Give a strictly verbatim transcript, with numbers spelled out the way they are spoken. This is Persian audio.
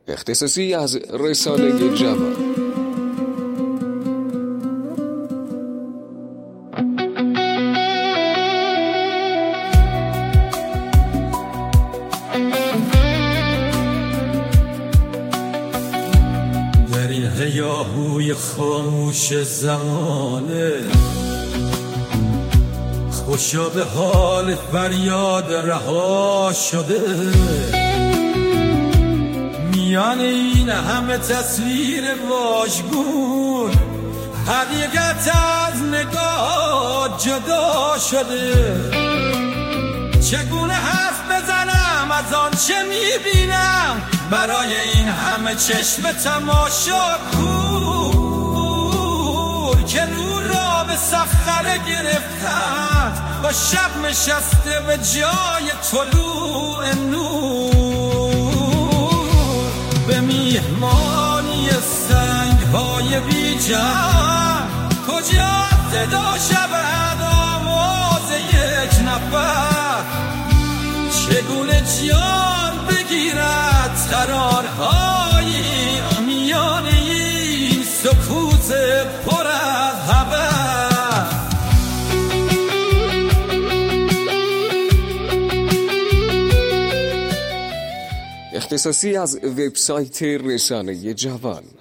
اختصاصی از رسانه جوان. در این هیاهوی خاموش زمانه خوشا به حال فریاد رها شده، میان این همه تصویر واژگون حقیقت از نگاه جدا شده. چگونه حرف بزنم از آن چه میبینم برای این همه چشم تماشاکور که نور را به صخره گرفتند با شب نشسته به جای طلوع نور. به میهمانی سنگ‌های بی جان کجا صدا شود آواز یک نفر؟ چگونه جان بگیرد قرارهایی میان این سکوت پر از هوس؟ اختصاصی از وبسایت رسانه جوان.